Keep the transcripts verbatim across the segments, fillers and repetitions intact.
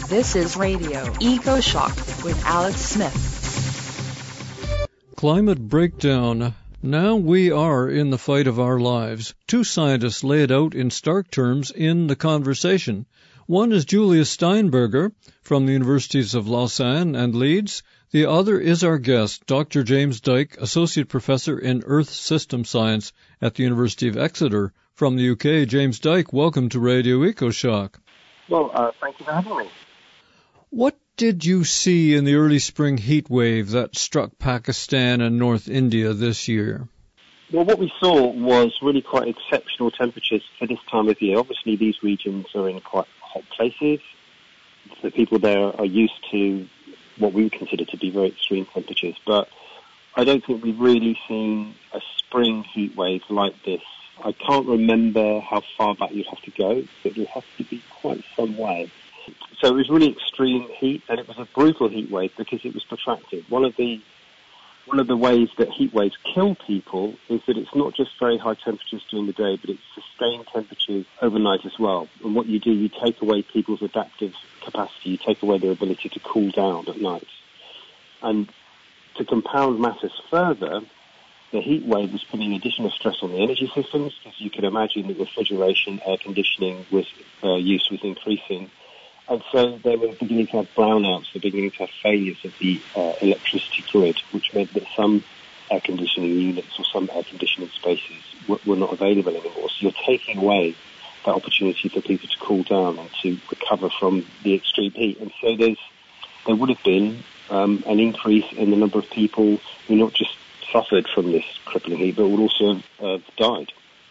This is Radio EcoShock with Alex Smith. Climate breakdown. Now we are in the fight of our lives. Two scientists lay it out in stark terms in the conversation. One is Julius Steinberger from the Universities of Lausanne and Leeds. The other is our guest, Doctor James Dyke, Associate Professor in Earth System Science at the University of Exeter from the U K. James Dyke, welcome to Radio EcoShock. Well, uh, thank you for having me. What did you see in the early spring heat wave that struck Pakistan and North India this year? Well, what we saw was really quite exceptional temperatures for this time of year. Obviously, these regions are in quite hot places. The people there are used to what we would consider to be very extreme temperatures. But I don't think we've really seen a spring heat wave like this. I can't remember how far back you'd have to go, but it would have to be quite some way. So it was really extreme heat, and it was a brutal heat wave because it was protracted. One of the one of the ways that heat waves kill people is that it's not just very high temperatures during the day, but it's sustained temperatures overnight as well. And what you do, you take away people's adaptive capacity, you take away their ability to cool down at night. And to compound matters further, the heat wave was putting additional stress on the energy systems, because you can imagine that refrigeration, air conditioning was, uh, use was increasing. And so they were beginning to have brownouts, they were beginning to have failures of the uh, electricity grid, which meant that some air conditioning units or some air conditioning spaces were, were not available anymore. So you're taking away that opportunity for people to cool down and to recover from the extreme heat. And so there's, there would have been um, an increase in the number of people who not just suffered from this crippling heat, but would also have uh, died.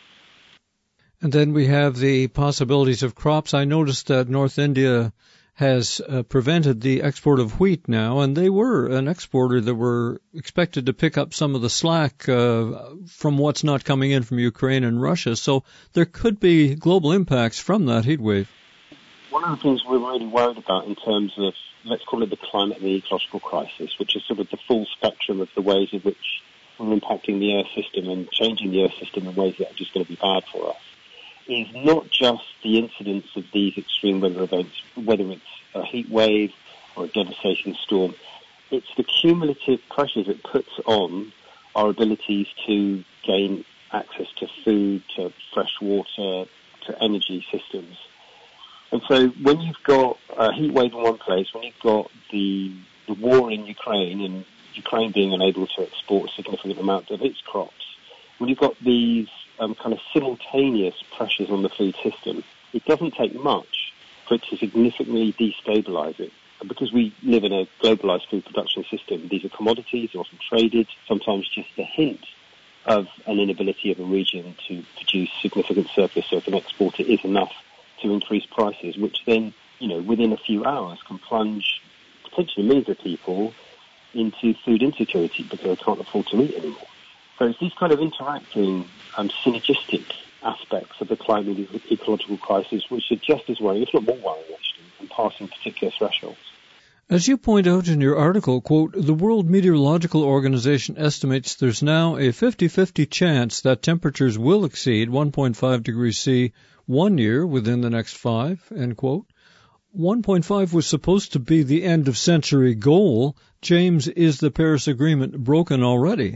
And then we have the possibilities of crops. I noticed that North India has uh, prevented the export of wheat now, and they were an exporter that were expected to pick up some of the slack uh, from what's not coming in from Ukraine and Russia. So there could be global impacts from that heat wave. One of the things we're really worried about in terms of, let's call it the climate and the ecological crisis, which is sort of the full spectrum of the ways in which we're impacting the Earth system and changing the Earth system in ways that are just going to be bad for us, is not just the incidence of these extreme weather events, whether it's a heat wave or a devastating storm. It's the cumulative pressures it puts on our abilities to gain access to food, to fresh water, to energy systems. And so when you've got a heat wave in one place, when you've got the, the war in Ukraine and Ukraine being unable to export a significant amount of its crops, when you've got these Um, kind of simultaneous pressures on the food system, it doesn't take much for it to significantly destabilize it. And because we live in a globalized food production system, these are commodities, often traded, sometimes just a hint of an inability of a region to produce significant surplus so if an exporter is enough to increase prices, which then, you know, within a few hours can plunge potentially millions of people into food insecurity because they can't afford to eat anymore. So it's these kind of interacting um, synergistic aspects of the climate and ecological crisis which are just as worrying, if not more worrying actually, and passing particular thresholds. As you point out in your article, quote, the World Meteorological Organization estimates there's now a fifty-fifty chance that temperatures will exceed one point five degrees C one year within the next five, end quote. one point five was supposed to be the end-of-century goal. James, is the Paris Agreement broken already?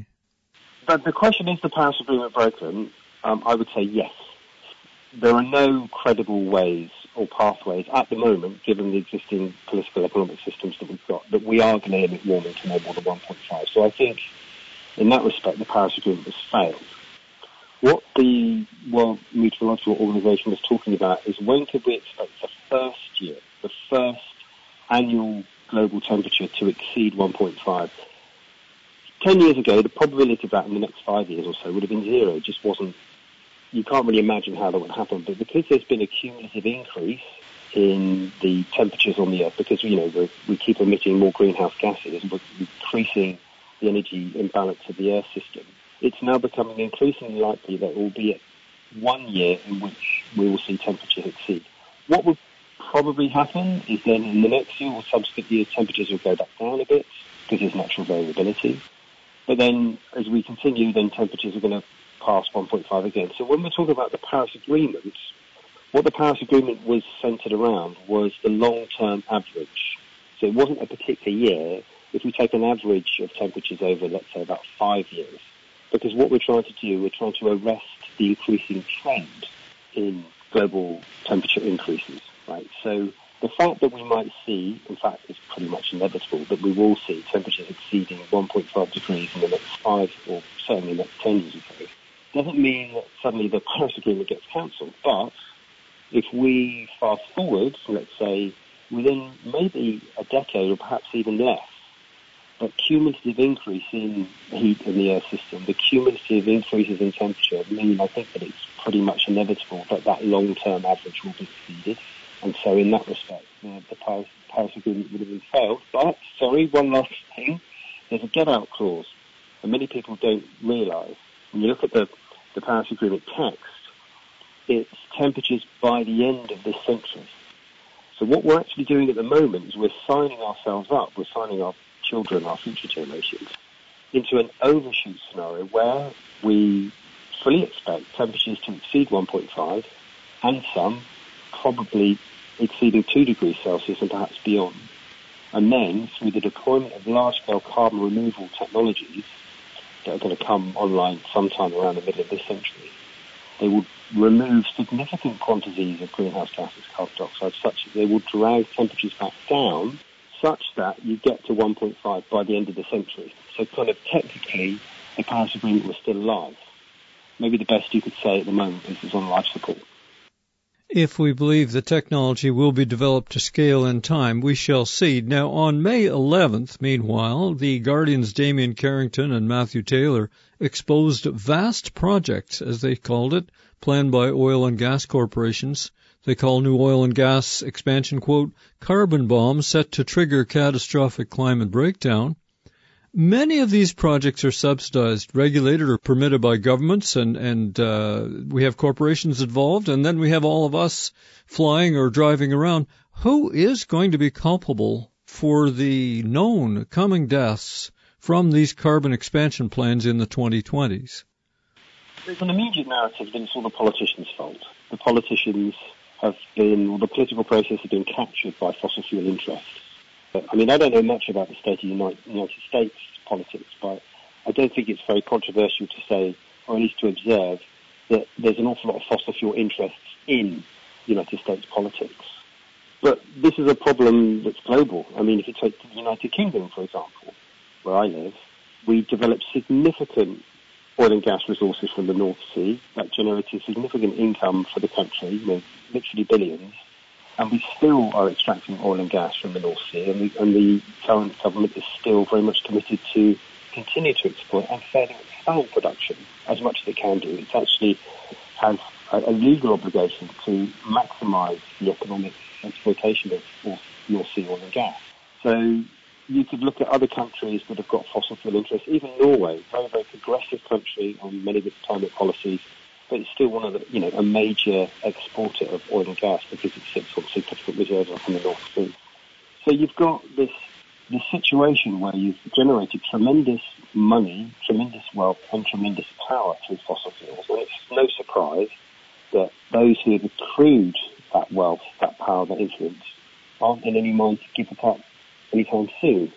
But the question, is the Paris Agreement broken? Um, I would say yes. There are no credible ways or pathways at the moment, given the existing political economic systems that we've got, that we are going to limit warming to no more than one point five. So I think, in that respect, the Paris Agreement has failed. What the World Meteorological Organization was talking about is when could we expect the first year, the first annual global temperature to exceed one point five? Ten years ago, the probability of that in the next five years or so would have been zero. It just wasn't, you can't really imagine how that would happen. But because there's been a cumulative increase in the temperatures on the Earth, because, you know, we're, we keep emitting more greenhouse gases and we're increasing the energy imbalance of the Earth system, it's now becoming increasingly likely that it will be at one year in which we will see temperatures exceed. What would probably happen is then in the next year or subsequent years, temperatures will go back down a bit because there's natural variability. But then, as we continue, then temperatures are going to pass one point five again. So when we're talking about the Paris Agreement, What the Paris Agreement was centred around was the long-term average. So it wasn't a particular year. If we take an average of temperatures over, let's say, about five years, because what we're trying to do, we're trying to arrest the increasing trend in global temperature increases, right? So the fact that we might see, in fact, it's pretty much inevitable, that we will see temperatures exceeding one point five degrees in the next five, or certainly the next ten years or so, doesn't mean that suddenly the Paris Agreement gets cancelled. But if we fast forward, let's say, within maybe a decade or perhaps even less, that cumulative increase in heat in the Earth system, the cumulative increases in temperature mean, I think, that it's pretty much inevitable that that long-term average will be exceeded. And so in that respect, uh, the Paris, Paris Agreement would have been failed. But, sorry, one last thing, there's a get-out clause. And many people don't realise, when you look at the, the Paris Agreement text, it's temperatures by the end of this century. So what we're actually doing at the moment is we're signing ourselves up, we're signing our children, our future generations, into an overshoot scenario where we fully expect temperatures to exceed one point five and some probably exceeding two degrees Celsius and perhaps beyond. And then, through the deployment of large-scale carbon removal technologies that are going to come online sometime around the middle of this century, they will remove significant quantities of greenhouse gases, carbon dioxide, such that they will drag temperatures back down such that you get to one point five by the end of the century. So kind of technically, the Paris Agreement was still alive. Maybe the best you could say at the moment is it's on life support. If we believe the technology will be developed to scale in time, we shall see. Now, on May eleventh, meanwhile, the Guardian's Damien Carrington and Matthew Taylor exposed vast projects, as they called it, planned by oil and gas corporations. They call new oil and gas expansion, quote, carbon bombs set to trigger catastrophic climate breakdown. Many of these projects are subsidized, regulated, or permitted by governments, and, and uh, we have corporations involved, and then we have all of us flying or driving around. Who is going to be culpable for the known coming deaths from these carbon expansion plans in the twenty twenties? There's an immediate narrative that it's all the politicians' fault. The politicians have been, or the political process has been captured by fossil fuel interests. I mean, I don't know much about the state of the United States politics, but I don't think it's very controversial to say, or at least to observe, that there's an awful lot of fossil fuel interests in United States politics. But this is a problem that's global. I mean, if you take the United Kingdom, for example, where I live, we developed significant oil and gas resources from the North Sea that generated significant income for the country, you know, literally billions. And we still are extracting oil and gas from the North Sea, and, we, and the current government is still very much committed to continue to exploit and further expand production as much as it can do. It actually has a, a legal obligation to maximise the economic exploitation of North Sea oil and gas. So you could look at other countries that have got fossil fuel interests, even Norway, very, very progressive country on many of its climate policies, but it's still one of the, you know, a major exporter of oil and gas because it sits on significant reserves up in the North Sea. So you've got this this situation where you've generated tremendous money, tremendous wealth, and tremendous power through fossil fuels. And it's no surprise that those who have accrued that wealth, that power, that influence, aren't in any mind to give it up anytime soon.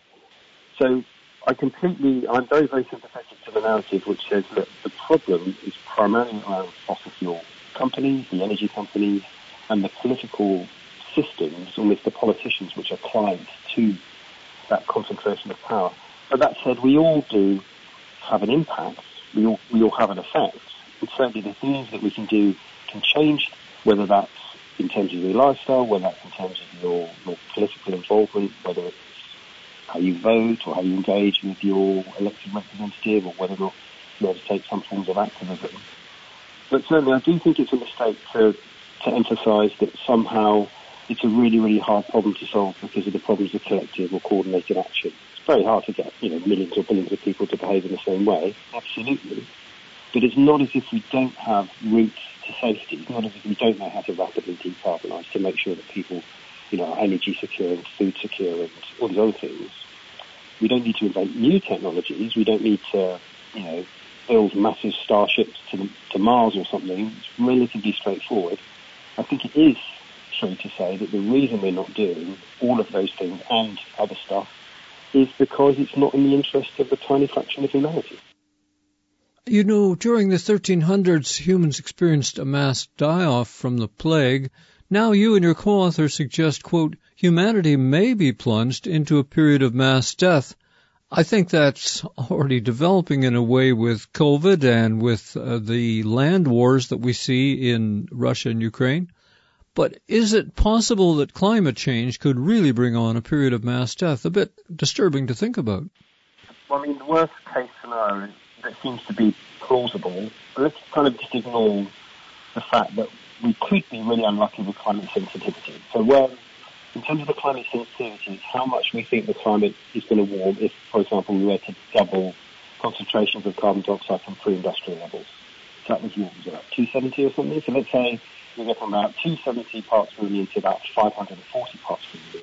So I completely, I'm very, very sympathetic to the narrative which says that the problem is primarily around fossil fuel companies, the energy companies, and the political systems, almost the politicians which are clients to that concentration of power. But that said, we all do have an impact. We all, we all have an effect. And certainly the things that we can do can change, whether that's in terms of your lifestyle, whether that's in terms of your, your political involvement, whether it's how you vote or how you engage with your elected representative, or whether or not you undertake some forms of activism. But certainly I do think it's a mistake to, to emphasise that somehow it's a really, really hard problem to solve because of the problems of collective or coordinated action. It's very hard to get, you know, millions or billions of people to behave in the same way, absolutely. But it's not as if we don't have routes to safety. It's not as if we don't know how to rapidly decarbonise to make sure that people, you know, are energy secure and food secure and all these other things. We don't need to invent new technologies. We don't need to, you know, build massive starships to, to Mars or something. It's relatively straightforward. I think it is true to say that the reason we're not doing all of those things and other stuff is because it's not in the interest of the tiny fraction of humanity. You know, during the thirteen hundreds, humans experienced a mass die-off from the plague. Now you and your co-author suggest, quote, humanity may be plunged into a period of mass death. I think that's already developing in a way with COVID and with uh, the land wars that we see in Russia and Ukraine. But is it possible that climate change could really bring on a period of mass death? A bit disturbing to think about. Well, I mean, the worst case scenario that seems to be plausible, let's kind of just ignore the fact that we could be really unlucky with climate sensitivity. So where, in terms of the climate sensitivity, how much we think the climate is going to warm if, for example, we were to double concentrations of carbon dioxide from pre-industrial levels. So that was, what was it, about two seventy or something? So let's say we go from about two hundred seventy parts per million to about five hundred forty parts per million.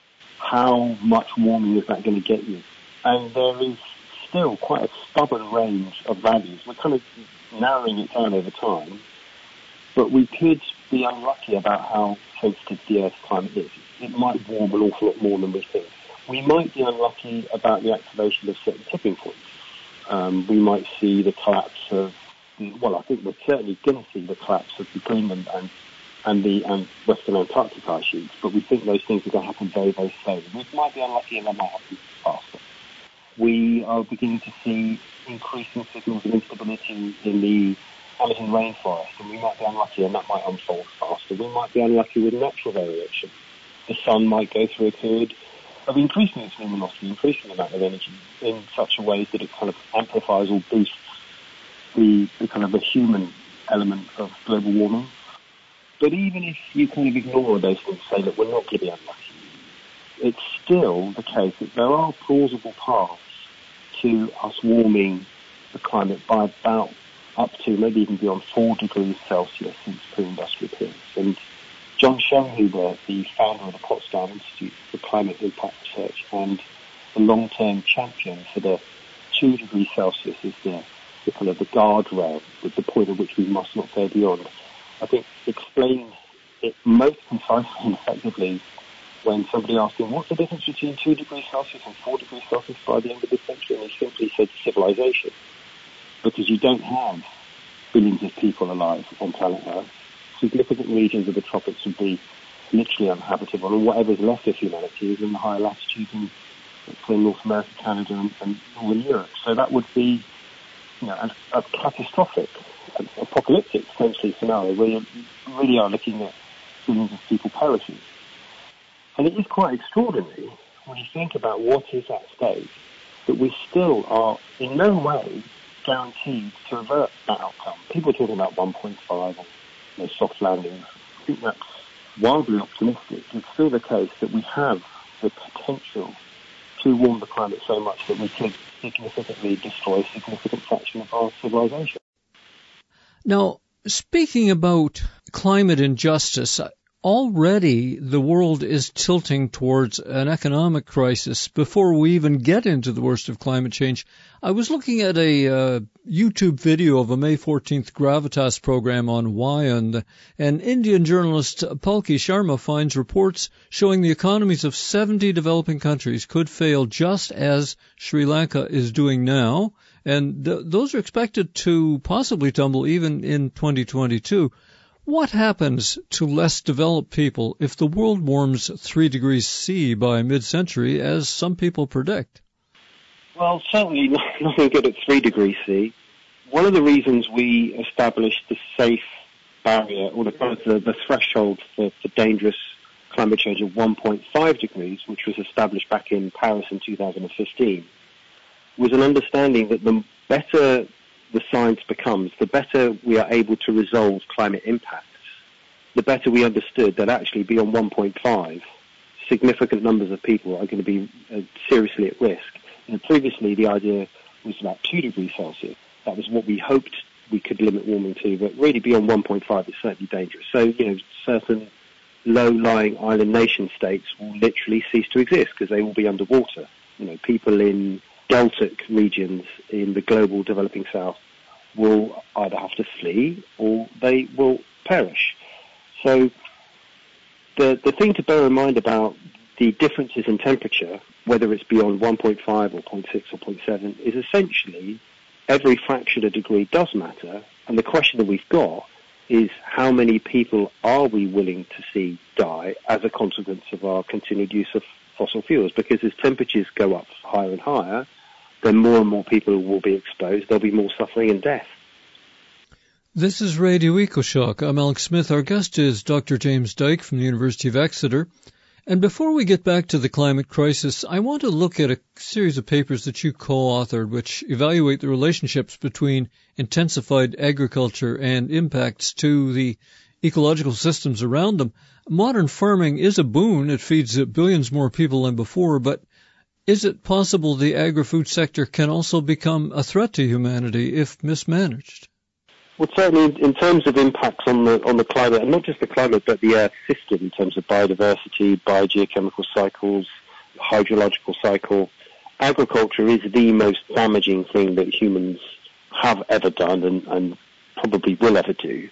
How much warming is that going to get you? And there is still quite a stubborn range of values. We're kind of narrowing it down over time, but we could be unlucky about how sensitive the Earth's climate is. It might warm an awful lot more than we think. We might be unlucky about the activation of certain tipping points. Um, we might see the collapse of, the, well, I think we're certainly going to see the collapse of the Greenland and, and the and Western Antarctic ice sheets, but we think those things are going to happen very, very slowly. We might be unlucky and that might happen faster. We are beginning to see increasing signals of instability in the Amazon rainforest, and we might be unlucky and that might unfold faster. We might be unlucky with natural variation. The sun might go through a period of increasing its luminosity, increasing the amount of energy in such a way that it kind of amplifies or boosts the, the kind of the human element of global warming. But even if you kind of ignore those things, say that we're not going to be unlucky, it's still the case that there are plausible paths to us warming the climate by about up to maybe even beyond four degrees Celsius since pre-industrial periods. And John Schoenhuber, the founder of the Potsdam Institute for Climate Impact Research and the long-term champion for the two degrees Celsius is the, the kind of the guardrail, with the point at which we must not go beyond, I think explained it most concisely and effectively when somebody asked him, what's the difference between two degrees Celsius and four degrees Celsius by the end of this century? And he simply said civilization. Because you don't have billions of people alive on planet Earth. Significant regions of the tropics would be literally uninhabitable, and whatever's left of humanity is in the higher latitudes in, say, North America, Canada, and, and Northern Europe. So that would be, you know, a, a catastrophic, an apocalyptic, essentially, scenario where you really are looking at billions of people perishing. And it is quite extraordinary when you think about what is at stake, that we still are in no way guaranteed to avert that outcome. People are talking about one point five and you know, soft landing. I think that's wildly optimistic. It's still the case that we have the potential to warm the climate so much that we could significantly destroy a significant fraction of our civilization. Now, speaking about climate injustice, already the world is tilting towards an economic crisis before we even get into the worst of climate change. I was looking at a uh, YouTube video of a May fourteenth Gravitas program on Wyand, and Indian journalist Palki Sharma finds reports showing the economies of seventy developing countries could fail just as Sri Lanka is doing now, and th- those are expected to possibly tumble even in twenty twenty-two. What happens to less developed people if the world warms three degrees C by mid-century, as some people predict? Well, certainly nothing good at three degrees C. One of the reasons we established the safe barrier, or the, the, the threshold for, for dangerous climate change of one point five degrees, which was established back in Paris in two thousand fifteen, was an understanding that the better the science becomes, the better we are able to resolve climate impacts, the better we understood that actually beyond one point five, significant numbers of people are going to be uh, seriously at risk. You know, previously, the idea was about two degrees Celsius. That was what we hoped we could limit warming to, but really beyond one point five is certainly dangerous. So, you know, certain low-lying island nation states will literally cease to exist because they will be underwater. You know, people in deltic regions in the global developing south will either have to flee or they will perish. So the the thing to bear in mind about the differences in temperature, whether it's beyond one point five or zero point six or zero point seven, is essentially every fraction of a degree does matter. And the question that we've got is how many people are we willing to see die as a consequence of our continued use of fossil fuels? Because as temperatures go up higher and higher, then more and more people will be exposed. There'll be more suffering and death. This is Radio EcoShock. I'm Alex Smith. Our guest is Doctor James Dyke from the University of Exeter. And before we get back to the climate crisis, I want to look at a series of papers that you co-authored which evaluate the relationships between intensified agriculture and impacts to the ecological systems around them. Modern farming is a boon. It feeds billions more people than before, but is it possible the agri-food sector can also become a threat to humanity if mismanaged? Well, certainly in terms of impacts on the on the climate, and not just the climate, but the Earth system in terms of biodiversity, biogeochemical cycles, hydrological cycle, agriculture is the most damaging thing that humans have ever done and, and probably will ever do.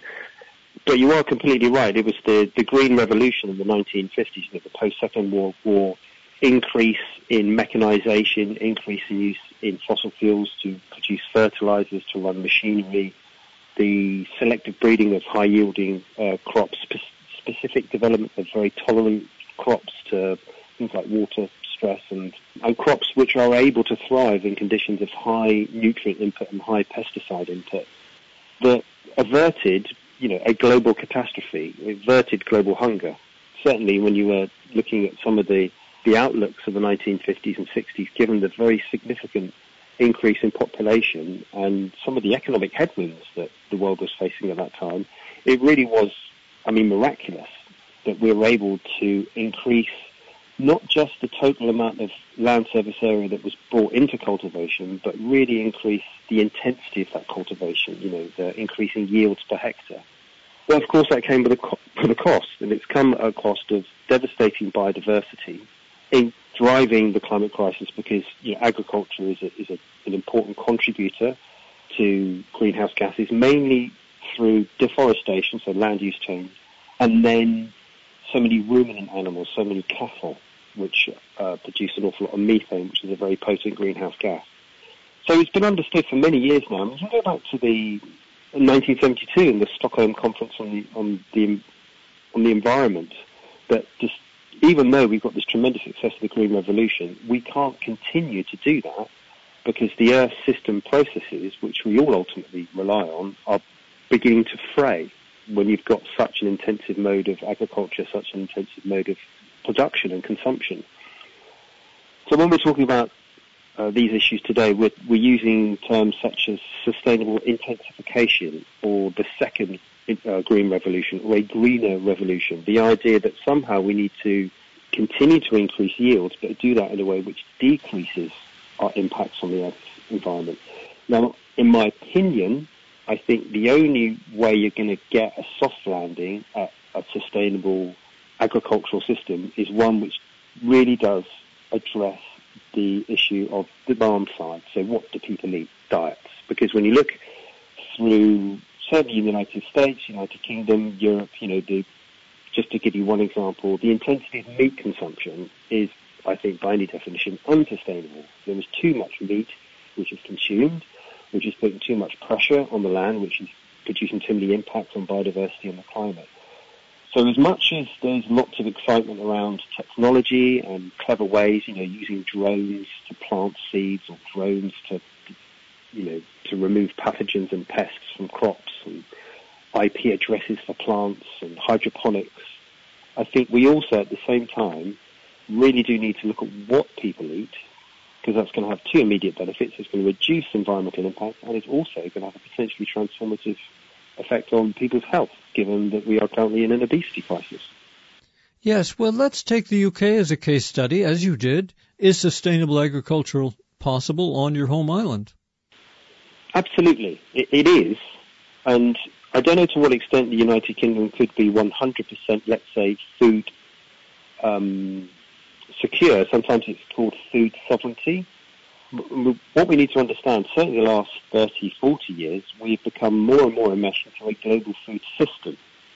But you are completely right. It was the, the Green Revolution in the nineteen fifties, you know, the post-Second World War, increase in mechanization, increase in use in fossil fuels to produce fertilizers, to run machinery, the selective breeding of high-yielding uh, crops, spe- specific development of very tolerant crops to things like water stress, and, and crops which are able to thrive in conditions of high nutrient input and high pesticide input, that averted, you know, a global catastrophe, averted global hunger. Certainly when you were looking at some of the, the outlooks of the nineteen fifties and sixties, given the very significant increase in population and some of the economic headwinds that the world was facing at that time, it really was, I mean, miraculous that we were able to increase not just the total amount of land surface area that was brought into cultivation, but really increase the intensity of that cultivation, you know, the increasing yields per hectare. Well, of course, that came with a, co- with a cost, and it's come at a cost of devastating biodiversity, in driving the climate crisis, because, you know, agriculture is, a, is a, an important contributor to greenhouse gases, mainly through deforestation, so land use change, and then so many ruminant animals, so many cattle, which uh, produce an awful lot of methane, which is a very potent greenhouse gas. So it's been understood for many years now. And you can go back to the nineteen seventy-two in the Stockholm Conference on the on the on the environment, that just even though we've got this tremendous success of the Green Revolution, we can't continue to do that because the Earth system processes, which we all ultimately rely on, are beginning to fray when you've got such an intensive mode of agriculture, such an intensive mode of production and consumption. So when we're talking about uh, these issues today, we're, we're using terms such as sustainable intensification, or the second uh, green revolution, or a greener revolution. The idea that somehow we need to continue to increase yields, but do that in a way which decreases our impacts on the Earth's environment. Now, in my opinion, I think the only way you're going to get a soft landing at a sustainable agricultural system is one which really does address the issue of demand side. So what do people eat? Diets. Because when you look through, certainly in the United States, United Kingdom, Europe, you know, the, just to give you one example, the intensity of meat consumption is, I think, by any definition, unsustainable. There is too much meat which is consumed, which is putting too much pressure on the land, which is producing too many impacts on biodiversity and the climate. So as much as there's lots of excitement around technology and clever ways, you know, using drones to plant seeds, or drones to, you know, to remove pathogens and pests from crops, and I P addresses for plants and hydroponics, I think we also at the same time really do need to look at what people eat, because that's going to have two immediate benefits. It's going to reduce environmental impact, and it's also going to have a potentially transformative effect on people's health, given that we are currently in an obesity crisis. Yes, well, let's take the U K as a case study, as you did. Is sustainable agriculture possible on your home island? Absolutely, it, it is. And I don't know to what extent the United Kingdom could be one hundred percent, let's say, food um, secure. Sometimes it's called food sovereignty. What we need to understand, certainly the last thirty, forty years, we've become more and more enmeshed into a global food system.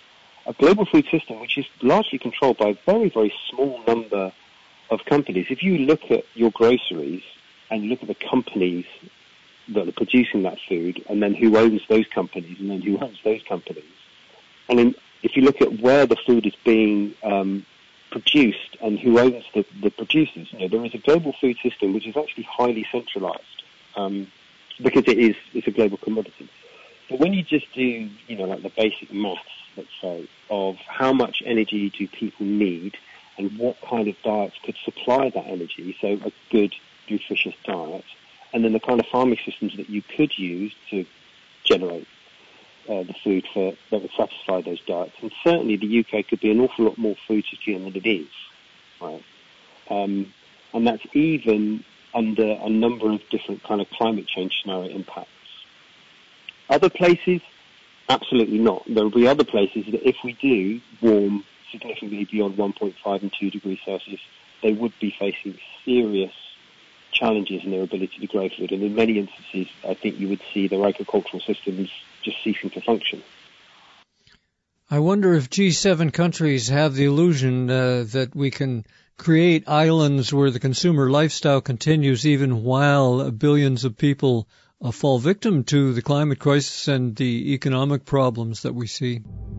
a global food system which is largely controlled by a very, very small number of companies. If you look at your groceries and you look at the companies that are producing that food, and then who owns those companies, and then who owns those companies, and then if you look at where the food is being um, produced and who owns the, the producers, you know, there is a global food system which is actually highly centralized um, because it is it's a global commodity. But when you just do, you know, like the basic maths, let's say, of how much energy do people need and what kind of diets could supply that energy, so a good, nutritious diet, and then the kind of farming systems that you could use to generate uh, the food for that would satisfy those diets. And certainly the U K could be an awful lot more food secure than it is, right? Um, and that's even under a number of different kind of climate change scenario impacts. Other places, absolutely not. There will be other places that if we do warm significantly beyond one point five and two degrees Celsius, they would be facing serious challenges in their ability to grow food. And in many instances, I think you would see their agricultural systems just ceasing to function. I wonder if G seven countries have the illusion uh, that we can create islands where the consumer lifestyle continues even while billions of people uh, fall victim to the climate crisis and the economic problems that we see.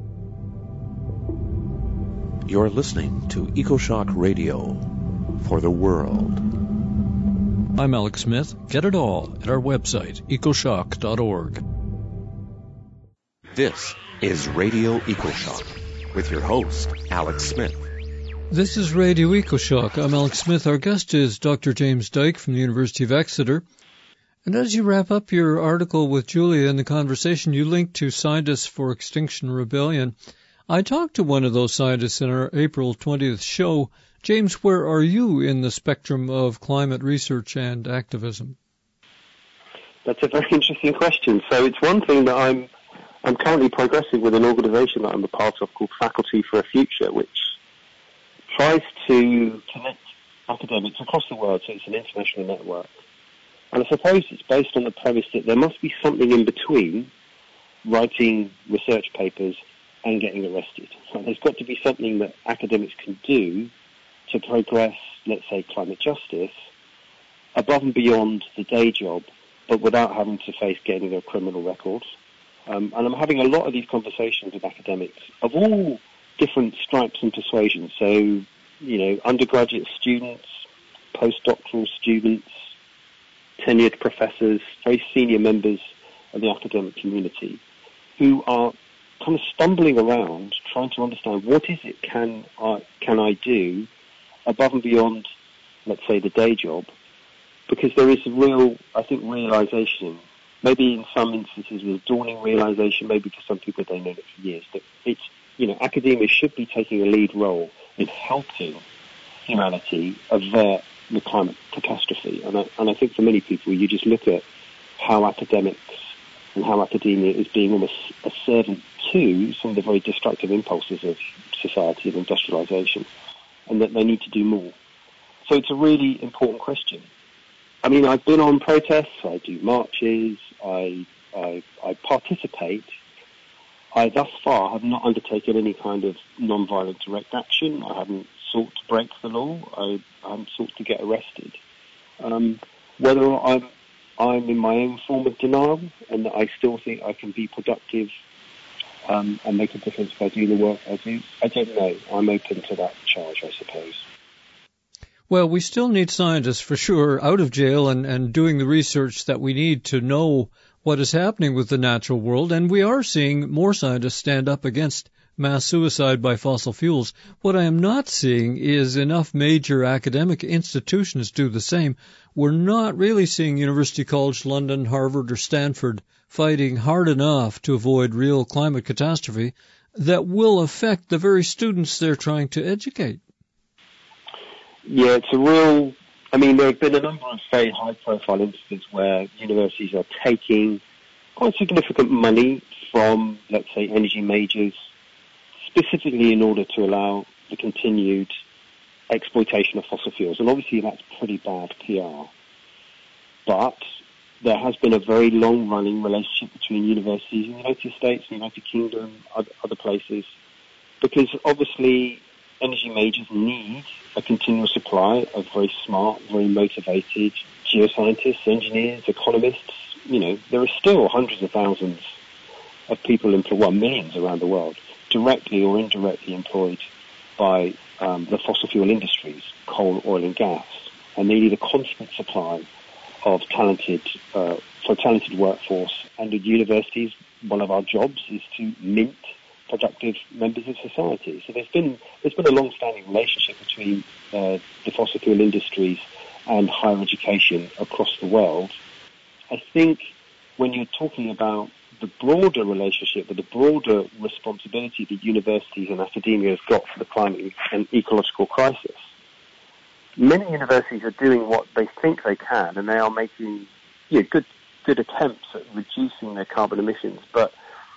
You're listening to EcoShock Radio for the world. I'm Alex Smith. Get it all at our website, ecoshock dot org. This is Radio EcoShock with your host, Alex Smith. This is Radio EcoShock. I'm Alex Smith. Our guest is Doctor James Dyke from the University of Exeter. And as you wrap up your article with Julia in the conversation, you link to Scientists for Extinction Rebellion. I talked to one of those scientists in our April twentieth show. James, where are you in the spectrum of climate research and activism? That's a very interesting question. So it's one thing that I'm I'm currently progressing with an organisation that I'm a part of called Faculty for a Future, which tries to connect academics across the world, so it's an international network. And I suppose it's based on the premise that there must be something in between writing research papers and getting arrested. So there's got to be something that academics can do to progress, let's say, climate justice above and beyond the day job, but without having to face getting their criminal records. Um, and I'm having a lot of these conversations with academics of all different stripes and persuasions. So, you know, undergraduate students, postdoctoral students, tenured professors, very senior members of the academic community who are kind of stumbling around trying to understand what is it can I, can I do above and beyond, let's say, the day job, because there is a real, I think, realization, maybe in some instances a dawning realization, maybe for some people they've known it for years, that it's, you know, academia should be taking a lead role in helping humanity avert the climate catastrophe. And I, and I think for many people, you just look at how academics and how academia is being almost a servant to some of the very destructive impulses of society and industrialization, and that they need to do more. So it's a really important question. I mean, I've been on protests, I do marches, I, I, I participate. I thus far have not undertaken any kind of non-violent direct action. I haven't sought to break the law. I, I haven't sought to get arrested. Um, whether I'm, I'm in my own form of denial and that I still think I can be productive um, and make a difference by doing the work I do, I don't know. I'm open to that charge, I suppose. Well, we still need scientists, for sure, out of jail and, and doing the research that we need to know what is happening with the natural world, and we are seeing more scientists stand up against mass suicide by fossil fuels. What I am not seeing is enough major academic institutions do the same. We're not really seeing University College London, Harvard, or Stanford fighting hard enough to avoid real climate catastrophe that will affect the very students they're trying to educate. Yeah, it's a real... I mean, there have been a number of very high-profile instances where universities are taking quite significant money from, let's say, energy majors, specifically in order to allow the continued exploitation of fossil fuels. And obviously that's pretty bad P R. But there has been a very long-running relationship between universities in the United States, the United Kingdom, other, other places, because obviously energy majors need a continual supply of very smart, very motivated geoscientists, engineers, economists. You know, there are still hundreds of thousands of people employed, well, millions around the world, directly or indirectly employed by um, the fossil fuel industries, coal, oil and gas. And they need a constant supply of talented, uh, for a talented workforce. And at universities, one of our jobs is to mint productive members of society. So there's been there's been a long-standing relationship between uh, the fossil fuel industries and higher education across the world. I think when you're talking about the broader relationship, but the broader responsibility that universities and academia have got for the climate and ecological crisis, many universities are doing what they think they can, and they are making you know, good good attempts at reducing their carbon emissions. But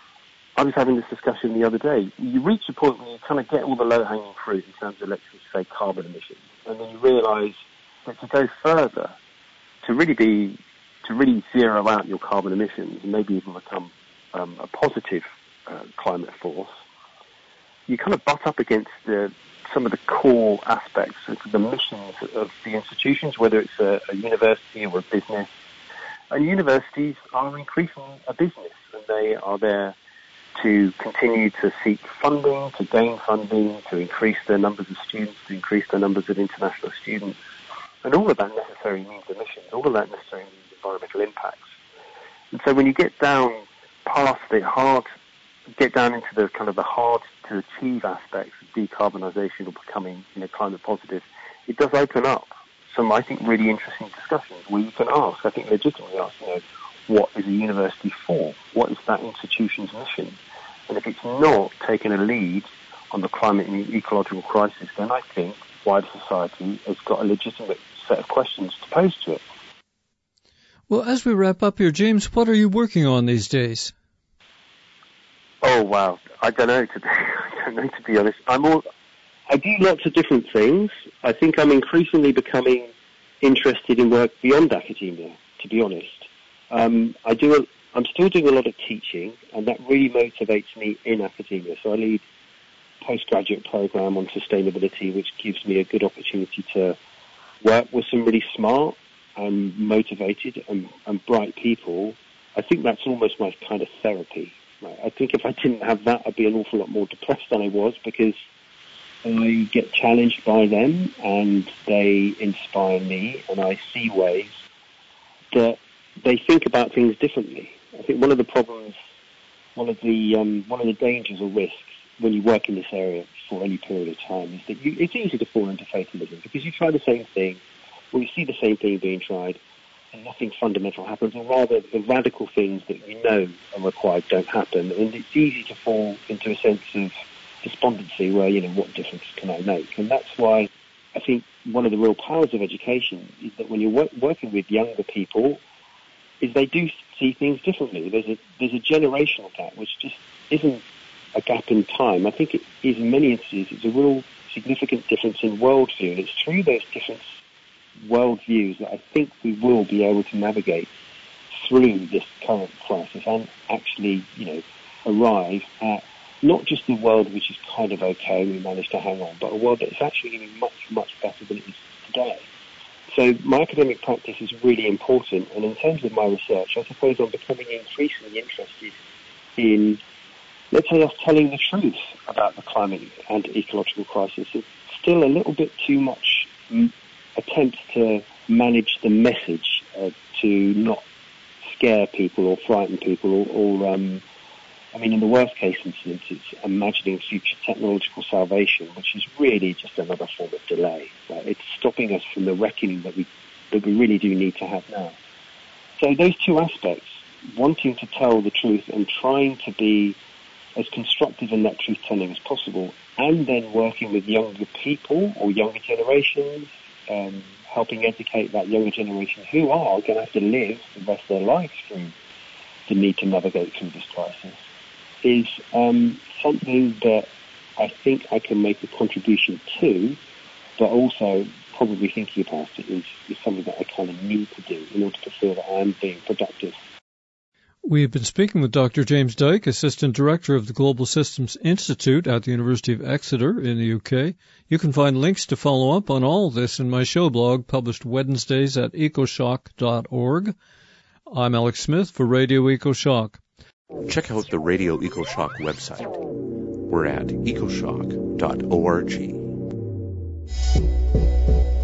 I was having this discussion the other day. You reach a point where you kind of get all the low-hanging fruit in terms of, let's say, carbon emissions, and then you realise that to go further, to really be, to really zero out your carbon emissions, and maybe even become um, a positive uh, climate force, you kind of butt up against the, some of the core aspects of the missions of the institutions, whether it's a, a university or a business. And universities are increasingly a business, and they are there to continue to seek funding, to gain funding, to increase their numbers of students, to increase the numbers of international students. And all of that necessarily means emissions. All of that necessarily means environmental impacts. And so when you get down past the hard, get down into the kind of the hard to achieve aspects of decarbonisation or becoming, you know, climate positive, it does open up some, I think, really interesting discussions where you can ask, I think legitimately ask, you know, what is a university for? What is that institution's mission? And if it's not taking a lead on the climate and ecological crisis, then I think wider society has got a legitimate set of questions to pose to it. Well, as we wrap up here, James, what are you working on these days? Oh, wow. I don't know, to be, I don't know, to be honest. I'm all, I do lots of different things. I think I'm increasingly becoming interested in work beyond academia, to be honest. Um, I do. A, I'm still doing a lot of teaching, and that really motivates me in academia. So I lead a postgraduate program on sustainability, which gives me a good opportunity to work with some really smart and motivated and, and bright people. I think that's almost my kind of therapy. Right? I think if I didn't have that, I'd be an awful lot more depressed than I was, because I get challenged by them and they inspire me, and I see ways that they think about things differently. I think one of the problems, one of the um, one of the dangers or risks when you work in this area for any period of time is that you, it's easy to fall into fatalism, because you try the same thing, or you see the same thing being tried, and nothing fundamental happens, or rather the radical things that you know are required don't happen, and it's easy to fall into a sense of despondency where, you know, what difference can I make? And that's why I think one of the real powers of education is that when you're work, working with younger people, is they do see things differently. There's a there's a generational gap, which just isn't a gap in time. I think it is, in many instances, it's a real significant difference in worldview, and it's through those different worldviews that I think we will be able to navigate through this current crisis and actually, you know, arrive at not just the world which is kind of okay, we managed to hang on, but a world that is actually going to be much, much better than it is today. So my academic practice is really important, and in terms of my research, I suppose I'm becoming increasingly interested in, let's say, us telling the truth about the climate and ecological crisis. It's still a little bit too much mm, attempt to manage the message, uh, to not scare people or frighten people, or, or um, I mean, in the worst case instance, it's imagining future technological salvation, which is really just another form of delay. Right? It's stopping us from the reckoning that we that we really do need to have now. So those two aspects, wanting to tell the truth and trying to be as constructive in that truth-telling as possible, and then working with younger people or younger generations, um, helping educate that younger generation who are going to have to live the rest of their lives through the need to navigate through this crisis, is um, something that I think I can make a contribution to, but also probably thinking about it is, is something that I kind of need to do in order to feel that I am being productive. We have been speaking with Doctor James Dyke, Assistant Director of the Global Systems Institute at the University of Exeter in the U K. You can find links to follow up on all this in my show blog, published Wednesdays at ecoshock dot org. I'm Alex Smith for Radio EcoShock. Check out the Radio EcoShock website. We're at ecoshock dot org.